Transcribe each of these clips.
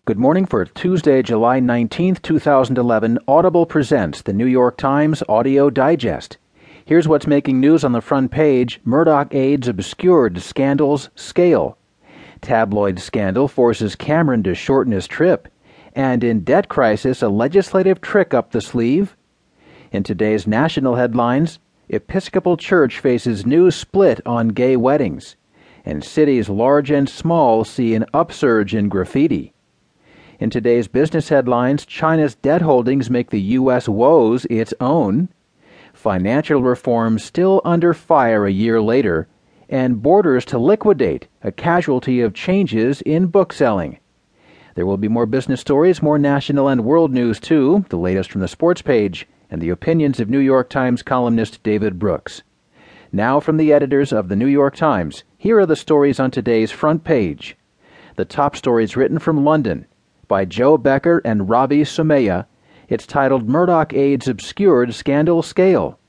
Good morning for Tuesday, July 19th, 2011. Audible presents the New York Times Audio Digest. Here's what's making news on the front page. Murdoch aides obscured scandal's scale. Tabloid scandal forces Cameron to shorten his trip. And in debt crisis, a legislative trick up the sleeve. In today's national headlines, Episcopal Church faces new split on gay weddings. And cities large and small see an upsurge in graffiti. In today's business headlines, China's debt holdings make the U.S. woes its own. Financial reform still under fire a year later. And Borders to liquidate, a casualty of changes in bookselling. There will be more business stories, more national and world news too, the latest from the sports page, and the opinions of New York Times columnist David Brooks. Now from the editors of the New York Times, here are the stories on today's front page. The top stories written from London by Joe Becker and Ravi Somaya. It's titled Murdoch Aides Obscured Scandal Scale.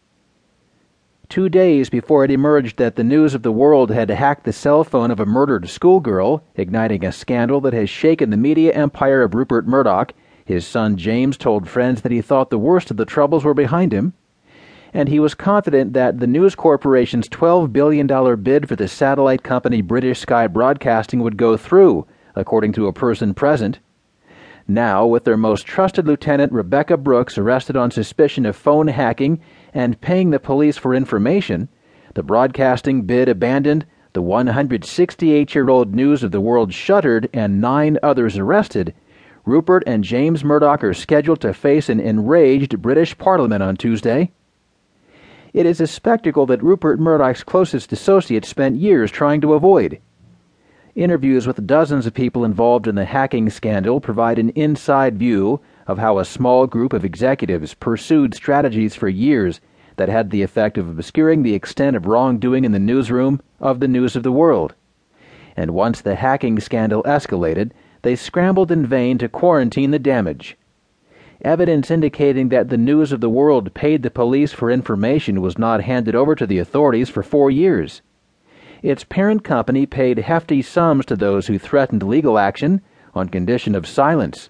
2 days before it emerged that the News of the World had hacked the cell phone of a murdered schoolgirl, igniting a scandal that has shaken the media empire of Rupert Murdoch, his son James told friends that he thought the worst of the troubles were behind him, and he was confident that the News Corporation's $12 billion bid for the satellite company British Sky Broadcasting would go through, according to a person present. Now, with their most trusted lieutenant Rebecca Brooks arrested on suspicion of phone hacking and paying the police for information, the broadcasting bid abandoned, the 168-year-old News of the World shuttered, and 9 others arrested, Rupert and James Murdoch are scheduled to face an enraged British Parliament on Tuesday. It is a spectacle that Rupert Murdoch's closest associates spent years trying to avoid. Interviews with dozens of people involved in the hacking scandal provide an inside view of how a small group of executives pursued strategies for years that had the effect of obscuring the extent of wrongdoing in the newsroom of the News of the World. And once the hacking scandal escalated, they scrambled in vain to quarantine the damage. Evidence indicating that the News of the World paid the police for information was not handed over to the authorities for 4 years. Its parent company paid hefty sums to those who threatened legal action on condition of silence.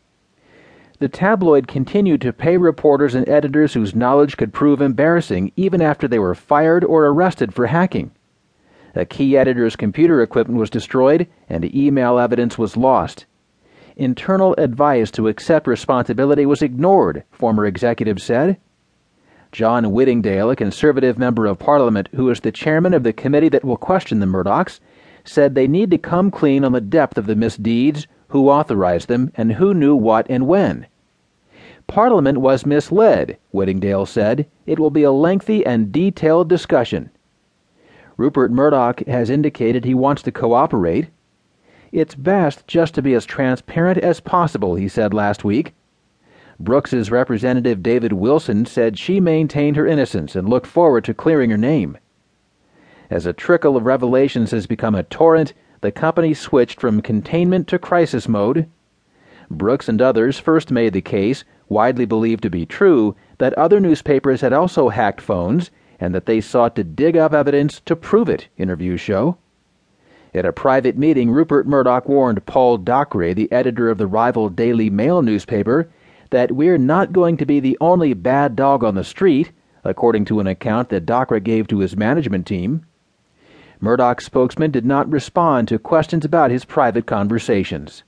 The tabloid continued to pay reporters and editors whose knowledge could prove embarrassing even after they were fired or arrested for hacking. A key editor's computer equipment was destroyed and email evidence was lost. Internal advice to accept responsibility was ignored, former executives said. John Whittingdale, a Conservative member of Parliament who is the chairman of the committee that will question the Murdochs, said they need to come clean on the depth of the misdeeds, who authorized them, and who knew what and when. Parliament was misled, Whittingdale said. It will be a lengthy and detailed discussion. Rupert Murdoch has indicated he wants to cooperate. It's best just to be as transparent as possible, he said last week. Brooks's representative David Wilson said she maintained her innocence and looked forward to clearing her name. As a trickle of revelations has become a torrent, the company switched from containment to crisis mode. Brooks and others first made the case, widely believed to be true, that other newspapers had also hacked phones and that they sought to dig up evidence to prove it, interviews show. At a private meeting, Rupert Murdoch warned Paul Dockeray, the editor of the rival Daily Mail newspaper, that we're not going to be the only bad dog on the street, according to an account that Dockeray gave to his management team. Murdoch's spokesman did not respond to questions about his private conversations.